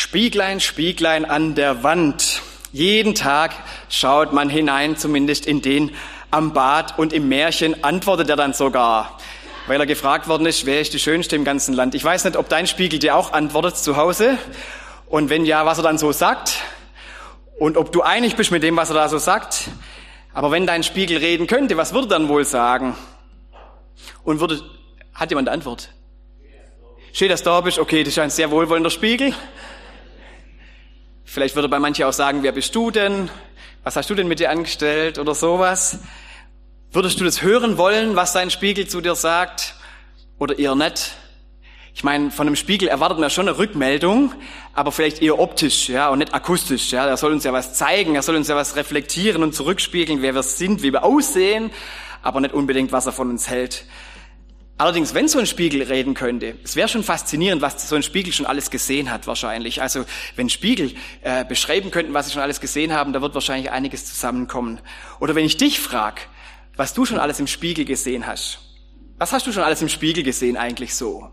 Spieglein, Spieglein an der Wand. Jeden Tag schaut man hinein, zumindest in den am Bad, und im Märchen antwortet er dann sogar, weil er gefragt worden ist, wer ist die Schönste im ganzen Land. Ich weiß nicht, ob dein Spiegel dir auch antwortet zu Hause und wenn ja, was er dann so sagt und ob du einig bist mit dem, was er da so sagt. Aber wenn dein Spiegel reden könnte, was würde er dann wohl sagen? Und hat jemand eine Antwort? Steht, dass du da bist? Okay, das ist ein sehr wohlwollender Spiegel. Vielleicht würde bei manchen auch sagen, wer bist du denn? Was hast du denn mit dir angestellt oder sowas? Würdest du das hören wollen, was dein Spiegel zu dir sagt? Oder eher nicht? Ich meine, von einem Spiegel erwartet man schon eine Rückmeldung, aber vielleicht eher optisch, ja, und nicht akustisch, ja. Er soll uns ja was zeigen, er soll uns ja was reflektieren und zurückspiegeln, wer wir sind, wie wir aussehen, aber nicht unbedingt, was er von uns hält. Allerdings, wenn so ein Spiegel reden könnte, es wäre schon faszinierend, was so ein Spiegel schon alles gesehen hat wahrscheinlich. Also wenn Spiegel beschreiben könnten, was sie schon alles gesehen haben, da wird wahrscheinlich einiges zusammenkommen. Oder wenn ich dich frage, was du schon alles im Spiegel gesehen hast. Was hast du schon alles im Spiegel gesehen eigentlich so?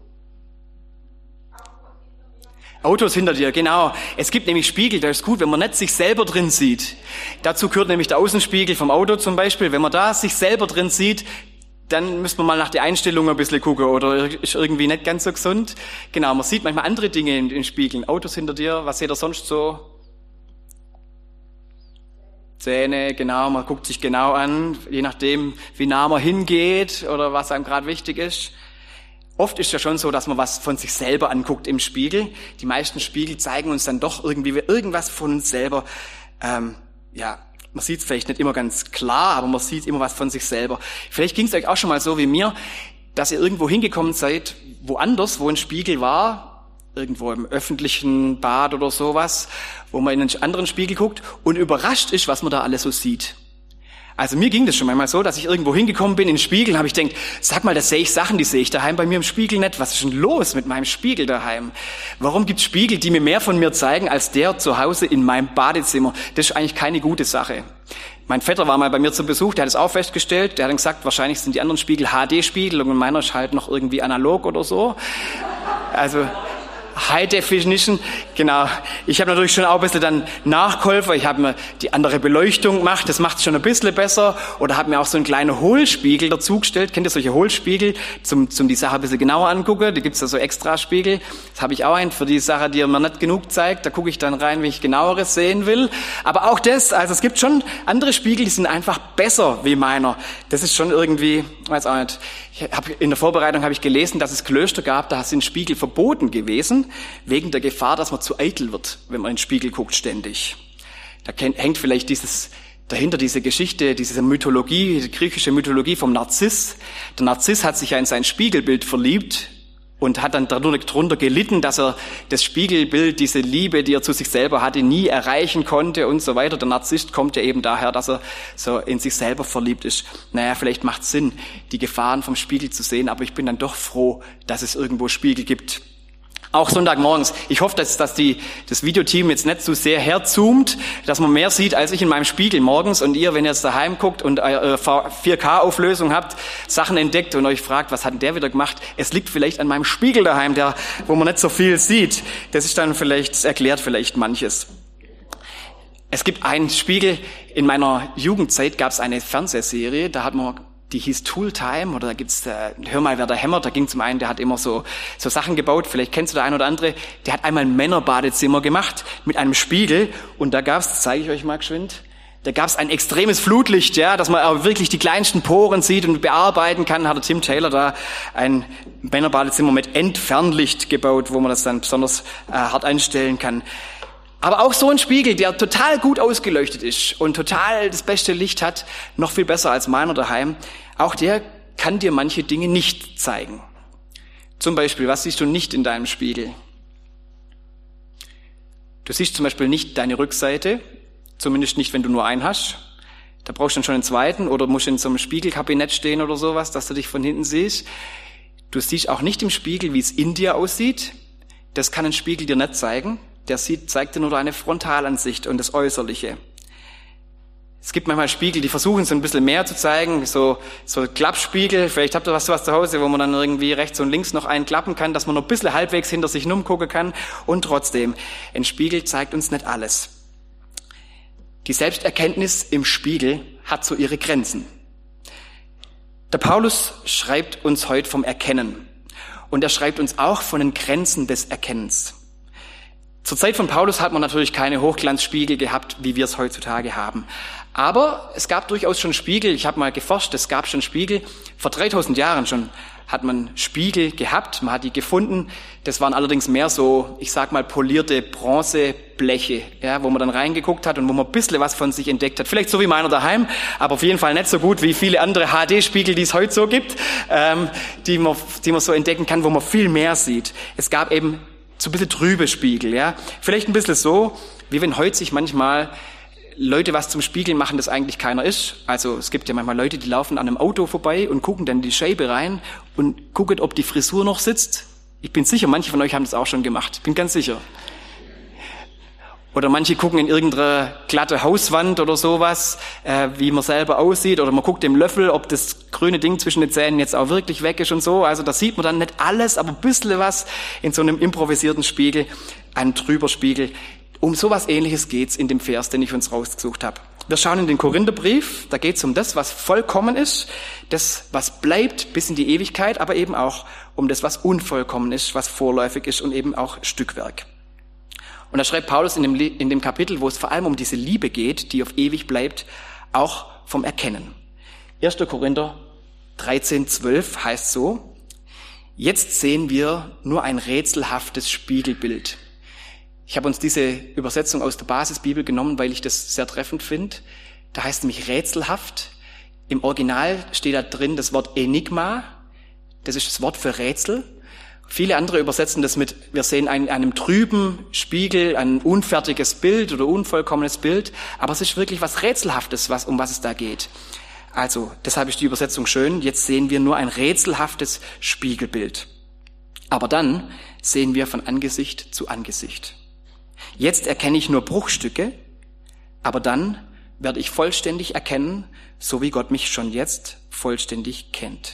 Autos hinter dir, genau. Es gibt nämlich Spiegel, da ist gut, wenn man nicht sich selber drin sieht. Dazu gehört nämlich der Außenspiegel vom Auto zum Beispiel. Wenn man da sich selber drin sieht, dann müssen wir mal nach der Einstellung ein bisschen gucken, oder ist irgendwie nicht ganz so gesund. Genau, man sieht manchmal andere Dinge in den Spiegeln. Autos hinter dir, was seht ihr sonst so? Zähne, genau, man guckt sich genau an, je nachdem, wie nah man hingeht oder was einem gerade wichtig ist. Oft ist ja schon so, dass man was von sich selber anguckt im Spiegel. Die meisten Spiegel zeigen uns dann doch irgendwie irgendwas von uns selber, man sieht es vielleicht nicht immer ganz klar, aber man sieht immer was von sich selber. Vielleicht ging es euch auch schon mal so wie mir, dass ihr irgendwo hingekommen seid, woanders, wo ein Spiegel war, irgendwo im öffentlichen Bad oder sowas, wo man in einen anderen Spiegel guckt und überrascht ist, was man da alles so sieht. Also mir ging das schon manchmal so, dass ich irgendwo hingekommen bin in den Spiegel und habe ich gedacht, sag mal, da sehe ich Sachen, die sehe ich daheim bei mir im Spiegel nicht. Was ist denn los mit meinem Spiegel daheim? Warum gibt es Spiegel, die mir mehr von mir zeigen, als der zu Hause in meinem Badezimmer? Das ist eigentlich keine gute Sache. Mein Vetter war mal bei mir zu Besuch, der hat es auch festgestellt. Der hat dann gesagt, wahrscheinlich sind die anderen Spiegel HD-Spiegel und meiner ist halt noch irgendwie analog oder so. Also High Definition, genau. Ich habe natürlich schon auch ein bisschen dann nachgeholfen. Ich habe mir die andere Beleuchtung gemacht, das macht es schon ein bisschen besser. Oder habe mir auch so einen kleinen Hohlspiegel dazugestellt. Kennt ihr solche Hohlspiegel, zum die Sache ein bisschen genauer angucken? Da gibt's ja so extra Spiegel. Das habe ich auch einen für die Sache, die mir nicht genug zeigt. Da gucke ich dann rein, wenn ich genaueres sehen will. Aber auch das, also es gibt schon andere Spiegel, die sind einfach besser wie meiner. Das ist schon irgendwie, weiß auch nicht. In der Vorbereitung habe ich gelesen, dass es Klöster gab, da sind Spiegel verboten gewesen, wegen der Gefahr, dass man zu eitel wird, wenn man in den Spiegel guckt ständig. Da hängt vielleicht dahinter diese Geschichte, diese Mythologie, die griechische Mythologie vom Narziss. Der Narziss hat sich ja in sein Spiegelbild verliebt und hat dann darunter gelitten, dass er das Spiegelbild, diese Liebe, die er zu sich selber hatte, nie erreichen konnte und so weiter. Der Narzisst kommt ja eben daher, dass er so in sich selber verliebt ist. Naja, vielleicht macht es Sinn, die Gefahren vom Spiegel zu sehen, aber ich bin dann doch froh, dass es irgendwo Spiegel gibt. Auch Sonntagmorgens. Ich hoffe, dass das Videoteam jetzt nicht so sehr herzoomt, dass man mehr sieht als ich in meinem Spiegel morgens und ihr, wenn ihr jetzt daheim guckt und 4K-Auflösung habt, Sachen entdeckt und euch fragt, was hat denn der wieder gemacht? Es liegt vielleicht an meinem Spiegel daheim, wo man nicht so viel sieht. Das erklärt vielleicht manches. Es gibt einen Spiegel. In meiner Jugendzeit gab es eine Fernsehserie, die hieß Tool Time, oder da gibt's, hör mal, wer da hämmert, da ging zum einen, der hat immer so Sachen gebaut, vielleicht kennst du der ein oder andere, der hat einmal ein Männerbadezimmer gemacht mit einem Spiegel und da gab's, das zeige ich euch mal geschwind, da gab's ein extremes Flutlicht, ja, dass man auch wirklich die kleinsten Poren sieht und bearbeiten kann, hat der Tim Taylor da ein Männerbadezimmer mit Entfernlicht gebaut, wo man das dann besonders hart einstellen kann. Aber auch so ein Spiegel, der total gut ausgeleuchtet ist und total das beste Licht hat, noch viel besser als meiner daheim, auch der kann dir manche Dinge nicht zeigen. Zum Beispiel, was siehst du nicht in deinem Spiegel? Du siehst zum Beispiel nicht deine Rückseite, zumindest nicht, wenn du nur einen hast. Da brauchst du dann schon einen zweiten oder musst in so einem Spiegelkabinett stehen oder sowas, dass du dich von hinten siehst. Du siehst auch nicht im Spiegel, wie es in dir aussieht. Das kann ein Spiegel dir nicht zeigen. Der zeigt dir nur deine Frontalansicht und das Äußerliche. Es gibt manchmal Spiegel, die versuchen so ein bisschen mehr zu zeigen, so Klappspiegel. Vielleicht habt ihr was zu Hause, wo man dann irgendwie rechts und links noch einen klappen kann, dass man noch ein bisschen halbwegs hinter sich umgucken kann. Und trotzdem, ein Spiegel zeigt uns nicht alles. Die Selbsterkenntnis im Spiegel hat so ihre Grenzen. Der Paulus schreibt uns heute vom Erkennen. Und er schreibt uns auch von den Grenzen des Erkennens. Zur Zeit von Paulus hat man natürlich keine Hochglanzspiegel gehabt, wie wir es heutzutage haben. Aber es gab durchaus schon Spiegel. Ich habe mal geforscht, es gab schon Spiegel. Vor 3000 Jahren schon hat man Spiegel gehabt. Man hat die gefunden. Das waren allerdings mehr so, ich sag mal, polierte Bronzebleche, ja, wo man dann reingeguckt hat und wo man ein bisschen was von sich entdeckt hat. Vielleicht so wie meiner daheim, aber auf jeden Fall nicht so gut wie viele andere HD-Spiegel, die es heute so gibt, die man so entdecken kann, wo man viel mehr sieht. Es gab eben so ein bisschen trübe Spiegel, ja. Vielleicht ein bisschen so, wie wenn heute sich manchmal Leute was zum Spiegeln machen, das eigentlich keiner ist. Also es gibt ja manchmal Leute, die laufen an einem Auto vorbei und gucken dann in die Scheibe rein und gucken, ob die Frisur noch sitzt. Ich bin sicher, manche von euch haben das auch schon gemacht. Bin ganz sicher. Oder manche gucken in irgendeine glatte Hauswand oder sowas, wie man selber aussieht. Oder man guckt im Löffel, ob das grüne Ding zwischen den Zähnen jetzt auch wirklich weg ist und so. Also da sieht man dann nicht alles, aber ein bisschen was in so einem improvisierten Spiegel, einem Trüberspiegel. Um sowas Ähnliches geht's in dem Vers, den ich uns rausgesucht habe. Wir schauen in den Korintherbrief, da geht's um das, was vollkommen ist, das, was bleibt bis in die Ewigkeit, aber eben auch um das, was unvollkommen ist, was vorläufig ist und eben auch Stückwerk. Und da schreibt Paulus in dem Kapitel, wo es vor allem um diese Liebe geht, die auf ewig bleibt, auch vom Erkennen. 1. Korinther 13,12 heißt so: Jetzt sehen wir nur ein rätselhaftes Spiegelbild. Ich habe uns diese Übersetzung aus der Basisbibel genommen, weil ich das sehr treffend finde. Da heißt nämlich rätselhaft. Im Original steht da drin das Wort Enigma. Das ist das Wort für Rätsel. Viele andere übersetzen das mit, wir sehen einem trüben Spiegel, ein unfertiges Bild oder unvollkommenes Bild. Aber es ist wirklich was Rätselhaftes, um was es da geht. Also, deshalb ist die Übersetzung schön. Jetzt sehen wir nur ein rätselhaftes Spiegelbild. Aber dann sehen wir von Angesicht zu Angesicht. Jetzt erkenne ich nur Bruchstücke, aber dann werde ich vollständig erkennen, so wie Gott mich schon jetzt vollständig kennt.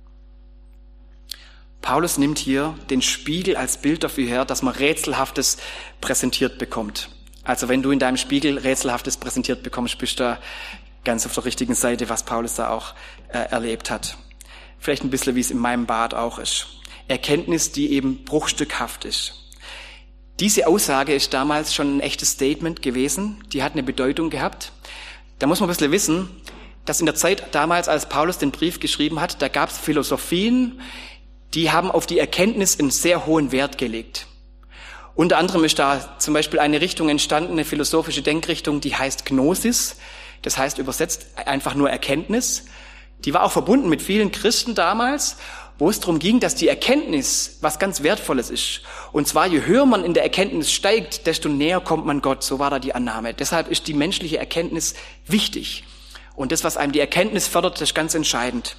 Paulus nimmt hier den Spiegel als Bild dafür her, dass man Rätselhaftes präsentiert bekommt. Also wenn du in deinem Spiegel Rätselhaftes präsentiert bekommst, bist du da ganz auf der richtigen Seite, was Paulus da auch erlebt hat. Vielleicht ein bisschen, wie es in meinem Bad auch ist. Erkenntnis, die eben bruchstückhaft ist. Diese Aussage ist damals schon ein echtes Statement gewesen. Die hat eine Bedeutung gehabt. Da muss man ein bisschen wissen, dass in der Zeit damals, als Paulus den Brief geschrieben hat, da gab es Philosophien, die haben auf die Erkenntnis einen sehr hohen Wert gelegt. Unter anderem ist da zum Beispiel eine Richtung entstanden, eine philosophische Denkrichtung, die heißt Gnosis. Das heißt übersetzt einfach nur Erkenntnis. Die war auch verbunden mit vielen Christen damals, wo es darum ging, dass die Erkenntnis was ganz Wertvolles ist. Und zwar, je höher man in der Erkenntnis steigt, desto näher kommt man Gott. So war da die Annahme. Deshalb ist die menschliche Erkenntnis wichtig. Und das, was einem die Erkenntnis fördert, das ist ganz entscheidend.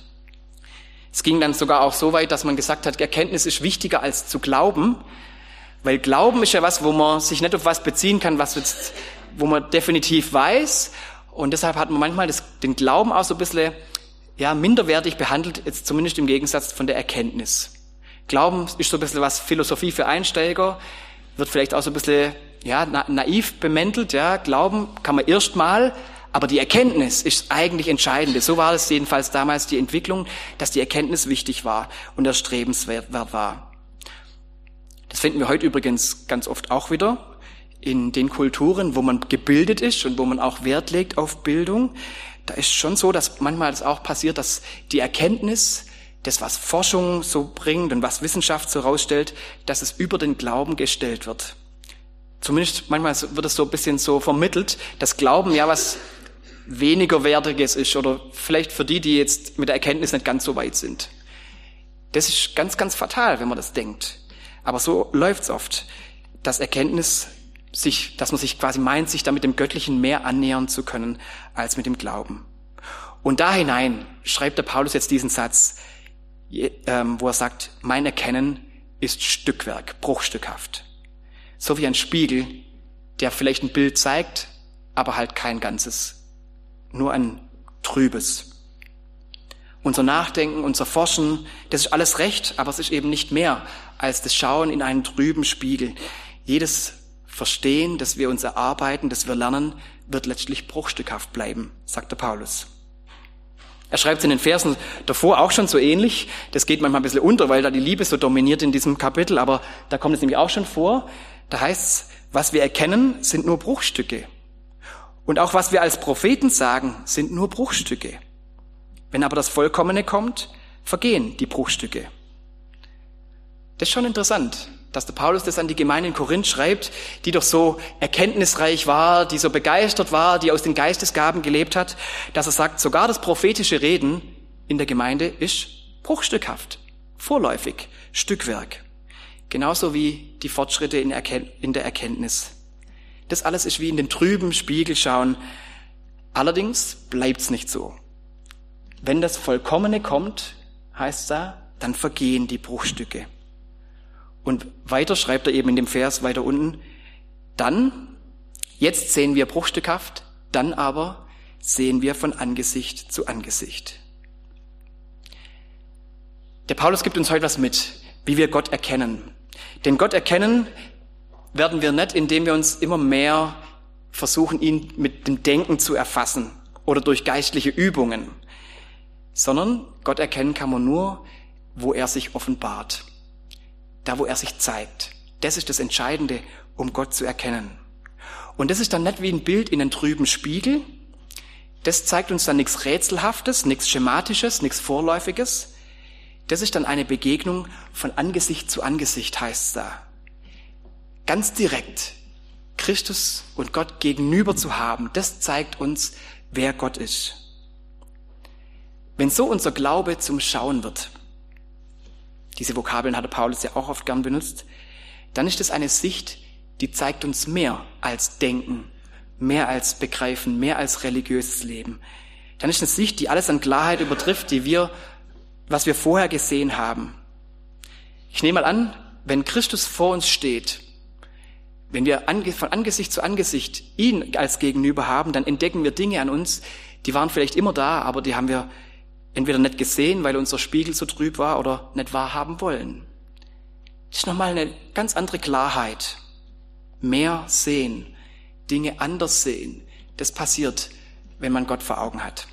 Es ging dann sogar auch so weit, dass man gesagt hat, Erkenntnis ist wichtiger als zu glauben. Weil Glauben ist ja was, wo man sich nicht auf was beziehen kann, wo man definitiv weiß. Und deshalb hat man manchmal den Glauben auch so ein bisschen minderwertig behandelt, jetzt zumindest im Gegensatz von der Erkenntnis. Glauben ist so ein bisschen was Philosophie für Einsteiger, wird vielleicht auch so ein bisschen naiv bemäntelt. Ja, Glauben kann man erstmal, aber die Erkenntnis ist eigentlich entscheidend. So war es jedenfalls damals die Entwicklung, dass die Erkenntnis wichtig war und erstrebenswert war. Das finden wir heute übrigens ganz oft auch wieder in den Kulturen, wo man gebildet ist und wo man auch Wert legt auf Bildung. Da ist schon so, dass manchmal das auch passiert, dass die Erkenntnis, das was Forschung so bringt und was Wissenschaft so rausstellt, dass es über den Glauben gestellt wird. Zumindest manchmal wird es so ein bisschen so vermittelt, dass Glauben ja was weniger Wertiges ist oder vielleicht für die jetzt mit der Erkenntnis nicht ganz so weit sind. Das ist ganz, ganz fatal, wenn man das denkt. Aber so läuft's oft, dass man sich quasi meint, sich da mit dem Göttlichen mehr annähern zu können als mit dem Glauben. Und da hinein schreibt der Paulus jetzt diesen Satz, wo er sagt, mein Erkennen ist Stückwerk, bruchstückhaft. So wie ein Spiegel, der vielleicht ein Bild zeigt, aber halt kein ganzes nur ein trübes. Unser Nachdenken, unser Forschen, das ist alles recht, aber es ist eben nicht mehr als das Schauen in einen trüben Spiegel. Jedes Verstehen, das wir uns erarbeiten, das wir lernen, wird letztlich bruchstückhaft bleiben, sagt der Paulus. Er schreibt es in den Versen davor auch schon so ähnlich. Das geht manchmal ein bisschen unter, weil da die Liebe so dominiert in diesem Kapitel, aber da kommt es nämlich auch schon vor. Da heißt es, was wir erkennen, sind nur Bruchstücke. Und auch was wir als Propheten sagen, sind nur Bruchstücke. Wenn aber das Vollkommene kommt, vergehen die Bruchstücke. Das ist schon interessant, dass der Paulus das an die Gemeinde in Korinth schreibt, die doch so erkenntnisreich war, die so begeistert war, die aus den Geistesgaben gelebt hat, dass er sagt, sogar das prophetische Reden in der Gemeinde ist bruchstückhaft, vorläufig, Stückwerk. Genauso wie die Fortschritte in der Erkenntnis. Das alles ist wie in den trüben Spiegel schauen. Allerdings bleibt's nicht so. Wenn das Vollkommene kommt, heißt da, dann vergehen die Bruchstücke. Und weiter schreibt er eben in dem Vers weiter unten, dann, jetzt sehen wir bruchstückhaft, dann aber sehen wir von Angesicht zu Angesicht. Der Paulus gibt uns heute was mit, wie wir Gott erkennen. Denn Gott erkennen werden wir nicht, indem wir uns immer mehr versuchen, ihn mit dem Denken zu erfassen oder durch geistliche Übungen, sondern Gott erkennen kann man nur, wo er sich offenbart. Da, wo er sich zeigt. Das ist das Entscheidende, um Gott zu erkennen. Und das ist dann nicht wie ein Bild in einem trüben Spiegel. Das zeigt uns dann nichts Rätselhaftes, nichts Schematisches, nichts Vorläufiges. Das ist dann eine Begegnung von Angesicht zu Angesicht, heißt es da. Ganz direkt Christus und Gott gegenüber zu haben, das zeigt uns, wer Gott ist. Wenn so unser Glaube zum Schauen wird, diese Vokabeln hat der Paulus ja auch oft gern benutzt, dann ist es eine Sicht, die zeigt uns mehr als Denken, mehr als Begreifen, mehr als religiöses Leben. Dann ist eine Sicht, die alles an Klarheit übertrifft, was wir vorher gesehen haben. Ich nehme mal an, wenn Christus vor uns steht, wenn wir von Angesicht zu Angesicht ihn als Gegenüber haben, dann entdecken wir Dinge an uns, die waren vielleicht immer da, aber die haben wir entweder nicht gesehen, weil unser Spiegel so trüb war, oder nicht wahrhaben wollen. Das ist nochmal eine ganz andere Klarheit. Mehr sehen, Dinge anders sehen. Das passiert, wenn man Gott vor Augen hat.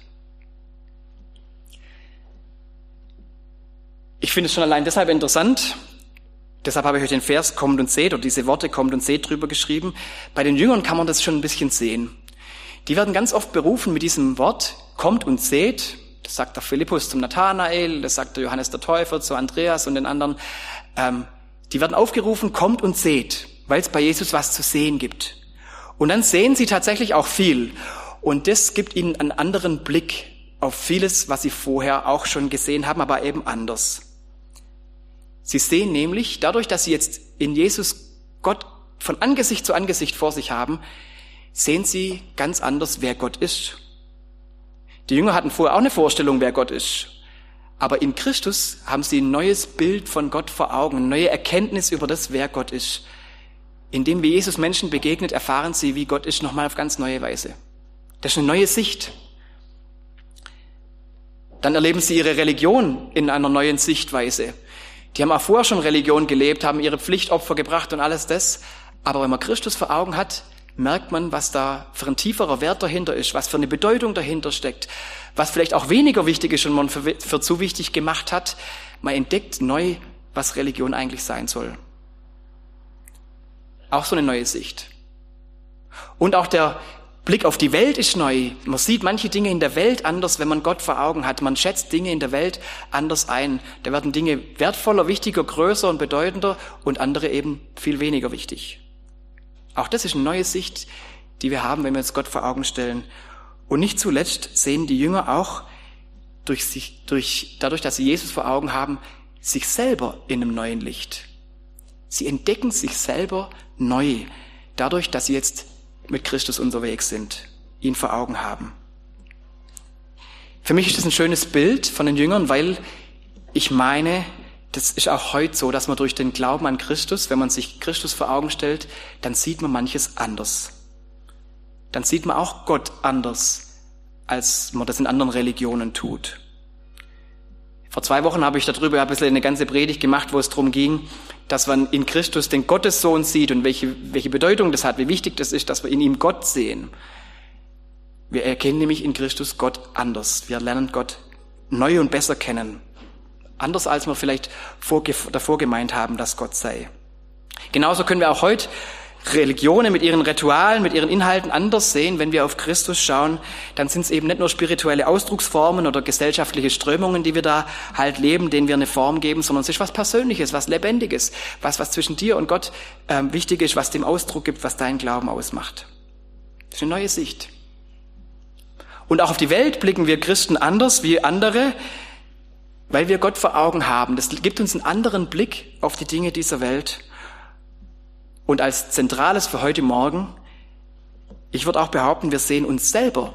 Ich finde es schon allein deshalb interessant, deshalb habe ich euch den Vers kommt und seht, oder diese Worte kommt und seht drüber geschrieben. Bei den Jüngern kann man das schon ein bisschen sehen. Die werden ganz oft berufen mit diesem Wort, kommt und seht. Das sagt der Philippus zum Nathanael, das sagt der Johannes der Täufer zu Andreas und den anderen. Die werden aufgerufen, kommt und seht, weil es bei Jesus was zu sehen gibt. Und dann sehen sie tatsächlich auch viel. Und das gibt ihnen einen anderen Blick auf vieles, was sie vorher auch schon gesehen haben, aber eben anders. Sie sehen nämlich, dadurch, dass sie jetzt in Jesus Gott von Angesicht zu Angesicht vor sich haben, sehen sie ganz anders, wer Gott ist. Die Jünger hatten vorher auch eine Vorstellung, wer Gott ist. Aber in Christus haben sie ein neues Bild von Gott vor Augen, eine neue Erkenntnis über das, wer Gott ist. Indem wir Jesus Menschen begegnet, erfahren sie, wie Gott ist, nochmal auf ganz neue Weise. Das ist eine neue Sicht. Dann erleben sie ihre Religion in einer neuen Sichtweise. Die haben auch vorher schon Religion gelebt, haben ihre Pflichtopfer gebracht und alles das. Aber wenn man Christus vor Augen hat, merkt man, was da für ein tieferer Wert dahinter ist, was für eine Bedeutung dahinter steckt, was vielleicht auch weniger wichtig ist und man für zu wichtig gemacht hat. Man entdeckt neu, was Religion eigentlich sein soll. Auch so eine neue Sicht. Und auch der Blick auf die Welt ist neu. Man sieht manche Dinge in der Welt anders, wenn man Gott vor Augen hat. Man schätzt Dinge in der Welt anders ein. Da werden Dinge wertvoller, wichtiger, größer und bedeutender und andere eben viel weniger wichtig. Auch das ist eine neue Sicht, die wir haben, wenn wir uns Gott vor Augen stellen. Und nicht zuletzt sehen die Jünger auch dadurch, dass sie Jesus vor Augen haben, sich selber in einem neuen Licht. Sie entdecken sich selber neu, dadurch, dass sie jetzt mit Christus unterwegs sind, ihn vor Augen haben. Für mich ist das ein schönes Bild von den Jüngern, weil ich meine, das ist auch heute so, dass man durch den Glauben an Christus, wenn man sich Christus vor Augen stellt, dann sieht man manches anders. Dann sieht man auch Gott anders, als man das in anderen Religionen tut. Vor 2 Wochen habe ich darüber ein bisschen eine ganze Predigt gemacht, wo es darum ging, dass man in Christus den Gottessohn sieht und welche Bedeutung das hat, wie wichtig das ist, dass wir in ihm Gott sehen. Wir erkennen nämlich in Christus Gott anders. Wir lernen Gott neu und besser kennen. Anders als wir vielleicht davor gemeint haben, dass Gott sei. Genauso können wir auch heute Religionen mit ihren Ritualen, mit ihren Inhalten anders sehen. Wenn wir auf Christus schauen, dann sind es eben nicht nur spirituelle Ausdrucksformen oder gesellschaftliche Strömungen, die wir da halt leben, denen wir eine Form geben, sondern es ist was Persönliches, was Lebendiges, was zwischen dir und Gott wichtig ist, was dem Ausdruck gibt, was deinen Glauben ausmacht. Das ist eine neue Sicht. Und auch auf die Welt blicken wir Christen anders wie andere, weil wir Gott vor Augen haben. Das gibt uns einen anderen Blick auf die Dinge dieser Welt. Und als Zentrales für heute Morgen, ich würde auch behaupten, wir sehen uns selber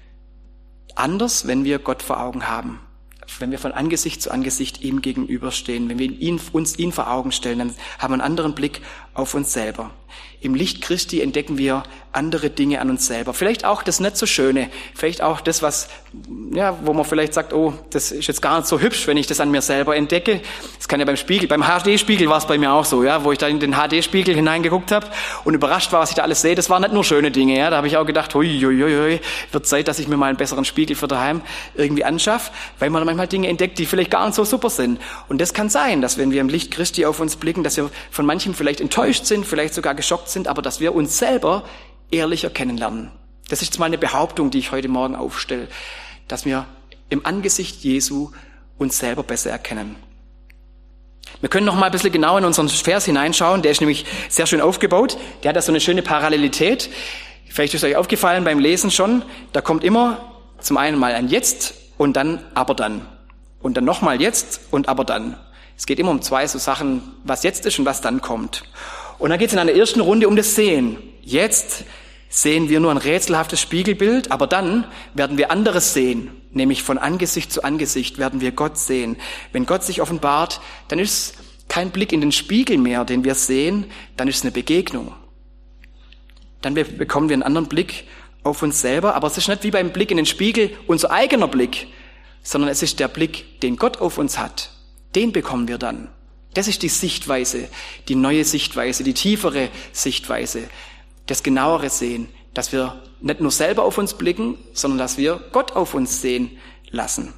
anders, wenn wir Gott vor Augen haben. Wenn wir von Angesicht zu Angesicht ihm gegenüberstehen, wenn wir uns ihn vor Augen stellen, dann haben wir einen anderen Blick auf uns selber. Im Licht Christi entdecken wir andere Dinge an uns selber. Vielleicht auch das nicht so Schöne, vielleicht auch das, wo man vielleicht sagt, oh, das ist jetzt gar nicht so hübsch, wenn ich das an mir selber entdecke. Das kann ja beim HD-Spiegel war es bei mir auch so, ja, wo ich da in den HD-Spiegel hineingeguckt habe und überrascht war, was ich da alles sehe. Das waren nicht nur schöne Dinge, ja. Da habe ich auch gedacht, hui, wird Zeit, dass ich mir mal einen besseren Spiegel für daheim irgendwie anschaffe, weil man manchmal Dinge entdeckt, die vielleicht gar nicht so super sind. Und das kann sein, dass wenn wir im Licht Christi auf uns blicken, dass wir von manchem vielleicht enttäuscht sind, vielleicht sogar geschockt sind, aber dass wir uns selber ehrlicher kennenlernen. Das ist jetzt mal eine Behauptung, die ich heute Morgen aufstelle, dass wir im Angesicht Jesu uns selber besser erkennen. Wir können noch mal ein bisschen genau in unseren Vers hineinschauen, der ist nämlich sehr schön aufgebaut, der hat ja so eine schöne Parallelität. Vielleicht ist euch aufgefallen beim Lesen schon, da kommt immer zum einen mal ein Jetzt und dann aber dann. Und dann nochmal jetzt und aber dann. Es geht immer um 2 so Sachen, was jetzt ist und was dann kommt. Und dann geht es in einer ersten Runde um das Sehen. Jetzt sehen wir nur ein rätselhaftes Spiegelbild, aber dann werden wir anderes sehen, nämlich von Angesicht zu Angesicht werden wir Gott sehen. Wenn Gott sich offenbart, dann ist es kein Blick in den Spiegel mehr, den wir sehen, dann ist es eine Begegnung. Dann bekommen wir einen anderen Blick auf uns selber, aber es ist nicht wie beim Blick in den Spiegel unser eigener Blick, sondern es ist der Blick, den Gott auf uns hat. Den bekommen wir dann. Das ist die Sichtweise, die neue Sichtweise, die tiefere Sichtweise, das genauere Sehen, dass wir nicht nur selber auf uns blicken, sondern dass wir Gott auf uns sehen lassen.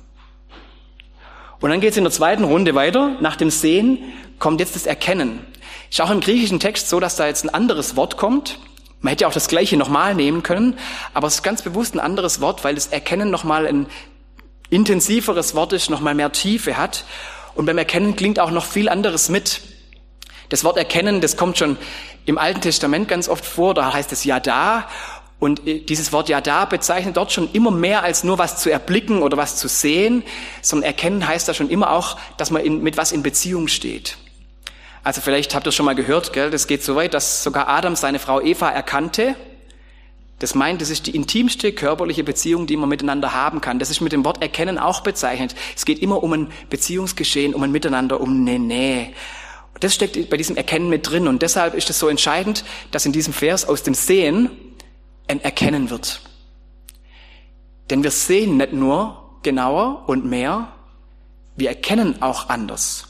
Und dann geht es in der zweiten Runde weiter. Nach dem Sehen kommt jetzt das Erkennen. Ist auch im griechischen Text so, dass da jetzt ein anderes Wort kommt. Man hätte ja auch das Gleiche nochmal nehmen können, aber es ist ganz bewusst ein anderes Wort, weil das Erkennen nochmal ein intensiveres Wort ist, nochmal mehr Tiefe hat. Und beim Erkennen klingt auch noch viel anderes mit. Das Wort Erkennen, das kommt schon im Alten Testament ganz oft vor, da heißt es Yada. Und dieses Wort Yada bezeichnet dort schon immer mehr als nur was zu erblicken oder was zu sehen, sondern Erkennen heißt da schon immer auch, dass man mit was in Beziehung steht. Also vielleicht habt ihr schon mal gehört, gell? Das geht so weit, dass sogar Adam seine Frau Eva erkannte. Das meint, das ist die intimste körperliche Beziehung, die man miteinander haben kann. Das ist mit dem Wort Erkennen auch bezeichnet. Es geht immer um ein Beziehungsgeschehen, um ein Miteinander, um eine Nähe. Das steckt bei diesem Erkennen mit drin. Und deshalb ist es so entscheidend, dass in diesem Vers aus dem Sehen ein Erkennen wird. Denn wir sehen nicht nur genauer und mehr, wir erkennen auch anders.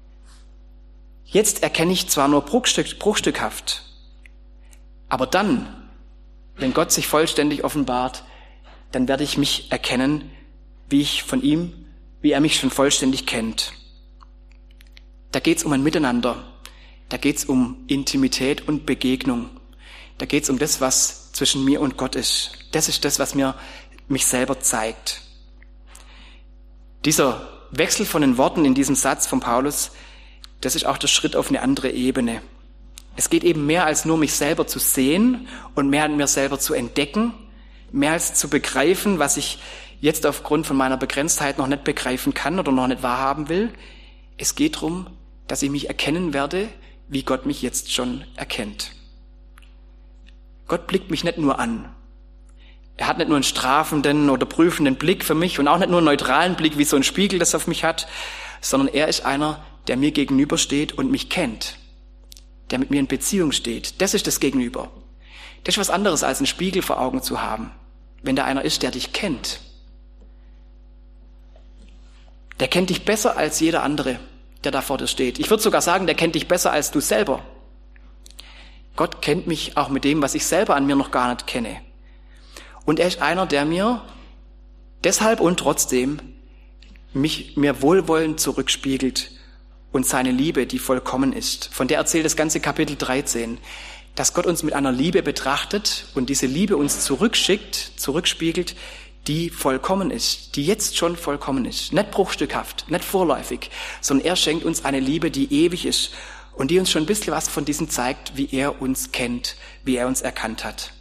Jetzt erkenne ich zwar nur bruchstückhaft, aber dann, wenn Gott sich vollständig offenbart, dann werde ich mich erkennen, wie er mich schon vollständig kennt. Da geht's um ein Miteinander. Da geht's um Intimität und Begegnung. Da geht's um das, was zwischen mir und Gott ist. Das ist das, was mir mich selber zeigt. Dieser Wechsel von den Worten in diesem Satz von Paulus, das ist auch der Schritt auf eine andere Ebene. Es geht eben mehr als nur mich selber zu sehen und mehr an mir selber zu entdecken, mehr als zu begreifen, was ich jetzt aufgrund von meiner Begrenztheit noch nicht begreifen kann oder noch nicht wahrhaben will. Es geht darum, dass ich mich erkennen werde, wie Gott mich jetzt schon erkennt. Gott blickt mich nicht nur an. Er hat nicht nur einen strafenden oder prüfenden Blick für mich und auch nicht nur einen neutralen Blick, wie so ein Spiegel das auf mich hat, sondern er ist einer, der mir gegenübersteht und mich kennt, der mit mir in Beziehung steht. Das ist das Gegenüber. Das ist was anderes, als einen Spiegel vor Augen zu haben. wenn da einer ist, der dich kennt. Der kennt dich besser als jeder andere, der da vor dir steht. Ich würde sogar sagen, der kennt dich besser als du selber. Gott kennt mich auch mit dem, was ich selber an mir noch gar nicht kenne. Und er ist einer, der mir deshalb und trotzdem mir wohlwollend zurückspiegelt und seine Liebe, die vollkommen ist. Von der erzählt das ganze Kapitel 13, dass Gott uns mit einer Liebe betrachtet und diese Liebe uns zurückspiegelt, die vollkommen ist, die jetzt schon vollkommen ist. Nicht bruchstückhaft, nicht vorläufig, sondern er schenkt uns eine Liebe, die ewig ist und die uns schon ein bisschen was von diesem zeigt, wie er uns kennt, wie er uns erkannt hat.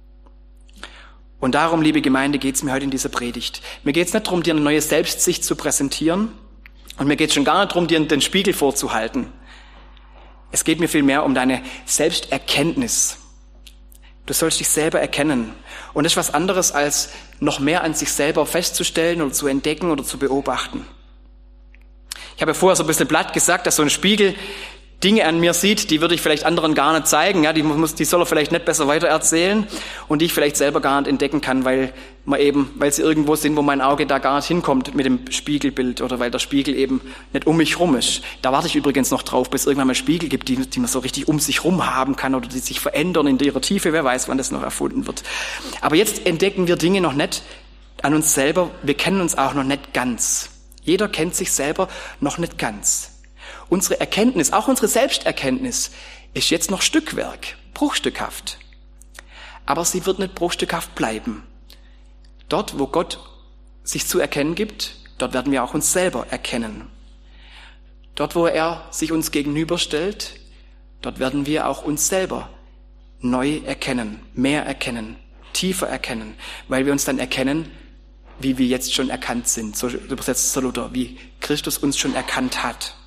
Und darum, liebe Gemeinde, geht es mir heute in dieser Predigt. Mir geht es nicht darum, dir eine neue Selbstsicht zu präsentieren und mir geht es schon gar nicht darum, dir den Spiegel vorzuhalten. Es geht mir vielmehr um deine Selbsterkenntnis. Du sollst dich selber erkennen. Und das ist was anderes, als noch mehr an sich selber festzustellen oder zu entdecken oder zu beobachten. Ich habe ja vorher so ein bisschen platt gesagt, dass so ein Spiegel Dinge an mir sieht, die würde ich vielleicht anderen gar nicht zeigen, ja, die soll er vielleicht nicht besser weitererzählen und die ich vielleicht selber gar nicht entdecken kann, weil sie irgendwo sind, wo mein Auge da gar nicht hinkommt mit dem Spiegelbild oder weil der Spiegel eben nicht um mich rum ist. Da warte ich übrigens noch drauf, bis es irgendwann mal Spiegel gibt, die man so richtig um sich rum haben kann oder die sich verändern in ihrer Tiefe, wer weiß, wann das noch erfunden wird. Aber jetzt entdecken wir Dinge noch nicht an uns selber, wir kennen uns auch noch nicht ganz. Jeder kennt sich selber noch nicht ganz. Unsere Erkenntnis, auch unsere Selbsterkenntnis, ist jetzt noch Stückwerk, bruchstückhaft. Aber sie wird nicht bruchstückhaft bleiben. Dort, wo Gott sich zu erkennen gibt, dort werden wir auch uns selber erkennen. Dort, wo er sich uns gegenüberstellt, dort werden wir auch uns selber neu erkennen, mehr erkennen, tiefer erkennen, weil wir uns dann erkennen, wie wir jetzt schon erkannt sind. So übersetzt Sir Luther, wie Christus uns schon erkannt hat.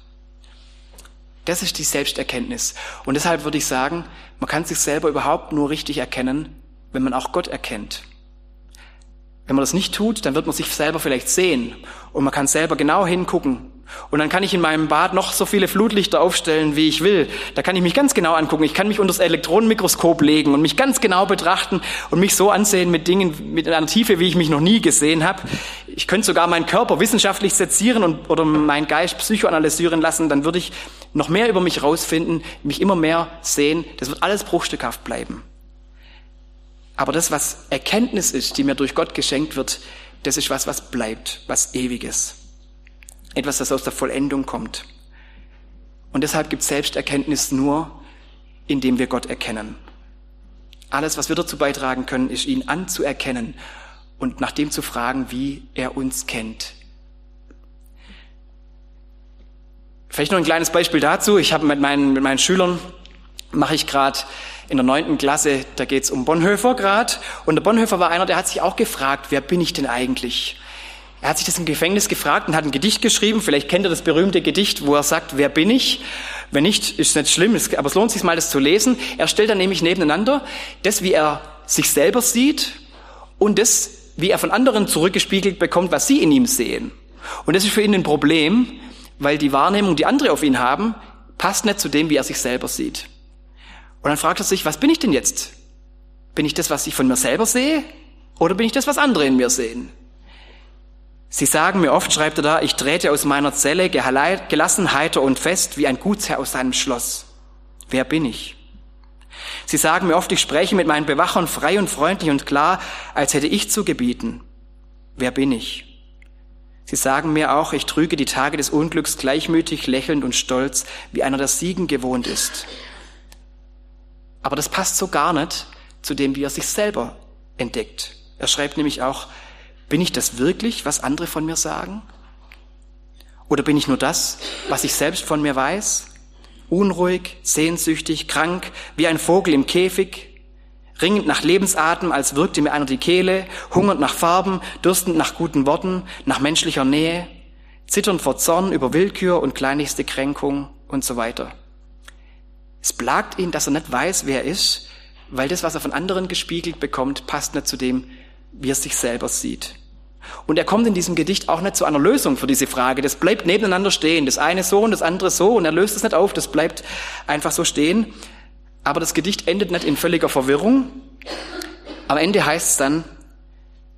Das ist die Selbsterkenntnis. Und deshalb würde ich sagen, man kann sich selber überhaupt nur richtig erkennen, wenn man auch Gott erkennt. Wenn man das nicht tut, dann wird man sich selber vielleicht sehen und man kann selber genau hingucken. Und dann kann ich in meinem Bad noch so viele Flutlichter aufstellen, wie ich will. Da kann ich mich ganz genau angucken. Ich kann mich unter das Elektronenmikroskop legen und mich ganz genau betrachten und mich so ansehen mit Dingen, mit einer Tiefe, wie ich mich noch nie gesehen habe. Ich könnte sogar meinen Körper wissenschaftlich sezieren oder meinen Geist psychoanalysieren lassen. Dann würde ich noch mehr über mich rausfinden, mich immer mehr sehen. Das wird alles bruchstückhaft bleiben. Aber das, was Erkenntnis ist, die mir durch Gott geschenkt wird, das ist was bleibt, was Ewiges. Etwas, das aus der Vollendung kommt. Und deshalb gibt es Selbsterkenntnis nur, indem wir Gott erkennen. Alles, was wir dazu beitragen können, ist, ihn anzuerkennen und nach dem zu fragen, wie er uns kennt. Vielleicht noch ein kleines Beispiel dazu. Ich habe mit meinen Schülern, mache ich gerade in der 9. Klasse, da geht's um Bonhoeffer gerade. Und der Bonhoeffer war einer, der hat sich auch gefragt, wer bin ich denn eigentlich? Er hat sich das im Gefängnis gefragt und hat ein Gedicht geschrieben. Vielleicht kennt ihr das berühmte Gedicht, wo er sagt, wer bin ich? Wenn nicht, ist es nicht schlimm, aber es lohnt sich mal, das zu lesen. Er stellt dann nämlich nebeneinander das, wie er sich selber sieht und das, wie er von anderen zurückgespiegelt bekommt, was sie in ihm sehen. Und das ist für ihn ein Problem, weil die Wahrnehmung, die andere auf ihn haben, passt nicht zu dem, wie er sich selber sieht. Und dann fragt er sich, was bin ich denn jetzt? Bin ich das, was ich von mir selber sehe? Oder bin ich das, was andere in mir sehen? Sie sagen mir oft, schreibt er da, ich trete aus meiner Zelle gelassen, heiter und fest, wie ein Gutsherr aus seinem Schloss. Wer bin ich? Sie sagen mir oft, ich spreche mit meinen Bewachern frei und freundlich und klar, als hätte ich zu gebieten. Wer bin ich? Sie sagen mir auch, ich trüge die Tage des Unglücks gleichmütig, lächelnd und stolz, wie einer, der Siegen gewohnt ist. Aber das passt so gar nicht zu dem, wie er sich selber entdeckt. Er schreibt nämlich auch, bin ich das wirklich, was andere von mir sagen? Oder bin ich nur das, was ich selbst von mir weiß? Unruhig, sehnsüchtig, krank, wie ein Vogel im Käfig, ringend nach Lebensatem, als würgte mir einer die Kehle, hungernd nach Farben, dürstend nach guten Worten, nach menschlicher Nähe, zitternd vor Zorn über Willkür und kleinlichste Kränkung und so weiter. Es plagt ihn, dass er nicht weiß, wer er ist, weil das, was er von anderen gespiegelt bekommt, passt nicht zu dem, wie er sich selber sieht. Und er kommt in diesem Gedicht auch nicht zu einer Lösung für diese Frage. Das bleibt nebeneinander stehen. Das eine so und das andere so. Und er löst es nicht auf. Das bleibt einfach so stehen. Aber das Gedicht endet nicht in völliger Verwirrung. Am Ende heißt es dann,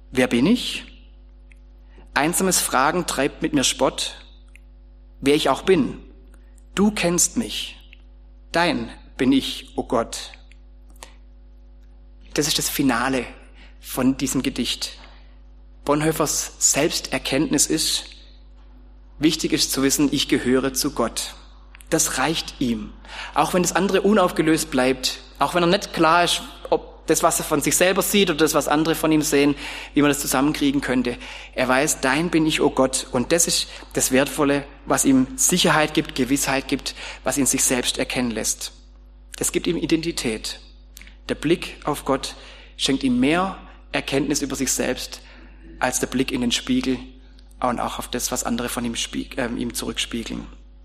wer bin ich? Einsames Fragen treibt mit mir Spott. Wer ich auch bin, du kennst mich. Dein bin ich, o Gott. Das ist das Finale von diesem Gedicht. Bonhoeffers Selbsterkenntnis ist, wichtig ist zu wissen, ich gehöre zu Gott. Das reicht ihm. Auch wenn das andere unaufgelöst bleibt, auch wenn er nicht klar ist, ob das, was er von sich selber sieht oder das, was andere von ihm sehen, wie man das zusammenkriegen könnte. Er weiß, dein bin ich, o Gott. Und das ist das Wertvolle, was ihm Sicherheit gibt, Gewissheit gibt, was ihn sich selbst erkennen lässt. Das gibt ihm Identität. Der Blick auf Gott schenkt ihm mehr Erkenntnis über sich selbst als der Blick in den Spiegel und auch auf das, was andere von ihm zurückspiegeln.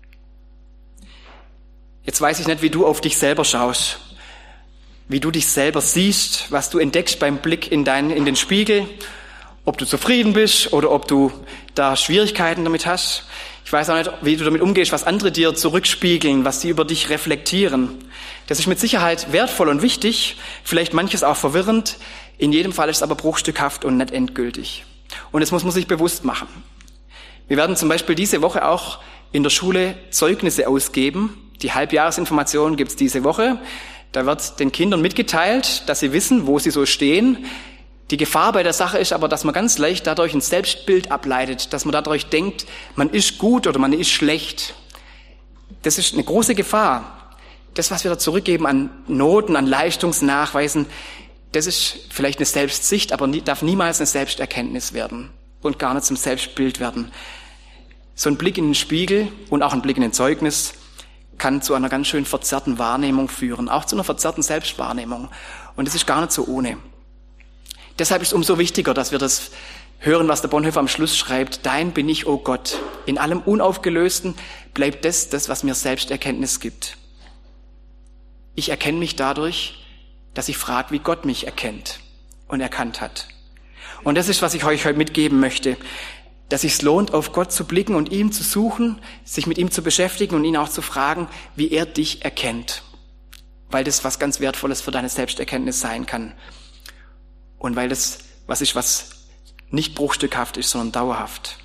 Jetzt weiß ich nicht, wie du auf dich selber schaust, wie du dich selber siehst, was du entdeckst beim Blick in den Spiegel, ob du zufrieden bist oder ob du da Schwierigkeiten damit hast. Ich weiß auch nicht, wie du damit umgehst, was andere dir zurückspiegeln, was sie über dich reflektieren. Das ist mit Sicherheit wertvoll und wichtig, vielleicht manches auch verwirrend. In jedem Fall ist es aber bruchstückhaft und nicht endgültig. Und das muss man sich bewusst machen. Wir werden zum Beispiel diese Woche auch in der Schule Zeugnisse ausgeben. Die Halbjahresinformation gibt's diese Woche. Da wird den Kindern mitgeteilt, dass sie wissen, wo sie so stehen. Die Gefahr bei der Sache ist aber, dass man ganz leicht dadurch ein Selbstbild ableitet, dass man dadurch denkt, man ist gut oder man ist schlecht. Das ist eine große Gefahr. Das, was wir da zurückgeben an Noten, an Leistungsnachweisen, das ist vielleicht eine Selbstsicht, aber darf niemals eine Selbsterkenntnis werden und gar nicht zum Selbstbild werden. So ein Blick in den Spiegel und auch ein Blick in ein Zeugnis kann zu einer ganz schön verzerrten Wahrnehmung führen, auch zu einer verzerrten Selbstwahrnehmung. Und das ist gar nicht so ohne. Deshalb ist es umso wichtiger, dass wir das hören, was der Bonhoeffer am Schluss schreibt. Dein bin ich, o Gott. In allem Unaufgelösten bleibt das, was mir Selbsterkenntnis gibt. Ich erkenne mich dadurch, dass ich frage, wie Gott mich erkennt und erkannt hat. Und das ist, was ich euch heute mitgeben möchte, dass es sich lohnt, auf Gott zu blicken und ihn zu suchen, sich mit ihm zu beschäftigen und ihn auch zu fragen, wie er dich erkennt. Weil das was ganz Wertvolles für deine Selbsterkenntnis sein kann. Und weil das was ist, was nicht bruchstückhaft ist, sondern dauerhaft.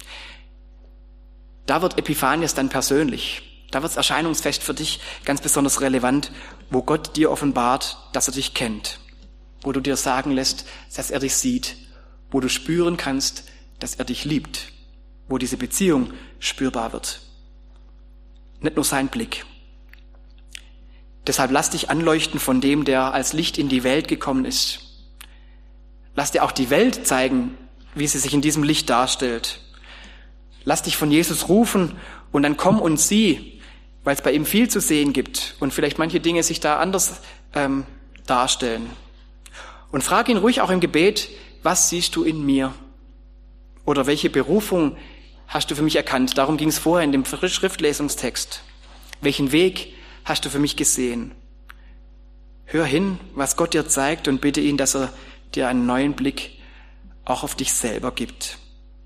Da wird Epiphanias dann persönlich. Da wird das Erscheinungsfest für dich ganz besonders relevant, wo Gott dir offenbart, dass er dich kennt. Wo du dir sagen lässt, dass er dich sieht. Wo du spüren kannst, dass er dich liebt. Wo diese Beziehung spürbar wird. Nicht nur sein Blick. Deshalb lass dich anleuchten von dem, der als Licht in die Welt gekommen ist. Lass dir auch die Welt zeigen, wie sie sich in diesem Licht darstellt. Lass dich von Jesus rufen und dann komm und sieh, weil es bei ihm viel zu sehen gibt und vielleicht manche Dinge sich da anders darstellen. Und frag ihn ruhig auch im Gebet, was siehst du in mir? Oder welche Berufung hast du für mich erkannt? Darum ging es vorher in dem Schriftlesungstext. Welchen Weg hast du für mich gesehen? Hör hin, was Gott dir zeigt und bitte ihn, dass er dir einen neuen Blick auch auf dich selber gibt.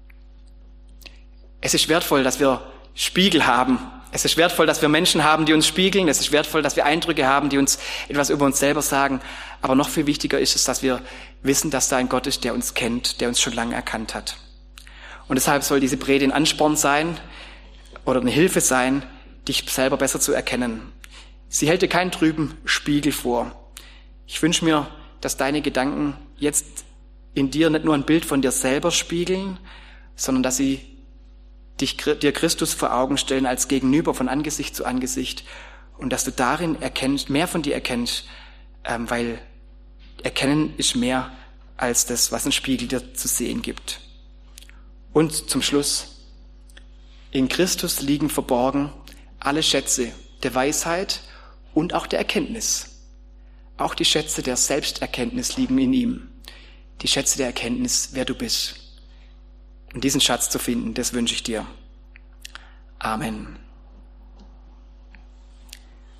Es ist wertvoll, dass wir Spiegel haben. Es ist wertvoll, dass wir Menschen haben, die uns spiegeln. Es ist wertvoll, dass wir Eindrücke haben, die uns etwas über uns selber sagen. Aber noch viel wichtiger ist es, dass wir wissen, dass da ein Gott ist, der uns kennt, der uns schon lange erkannt hat. Und deshalb soll diese Predigt ein Ansporn sein oder eine Hilfe sein, dich selber besser zu erkennen. Sie hält dir keinen trüben Spiegel vor. Ich wünsche mir, dass deine Gedanken jetzt in dir nicht nur ein Bild von dir selber spiegeln, sondern dass sie dir Christus vor Augen stellen als Gegenüber von Angesicht zu Angesicht und dass du darin erkennst, mehr von dir erkennst, weil Erkennen ist mehr als das, was ein Spiegel dir zu sehen gibt. Und zum Schluss, in Christus liegen verborgen alle Schätze der Weisheit und auch der Erkenntnis. Auch die Schätze der Selbsterkenntnis liegen in ihm. Die Schätze der Erkenntnis, wer du bist. Und diesen Schatz zu finden, das wünsche ich dir. Amen.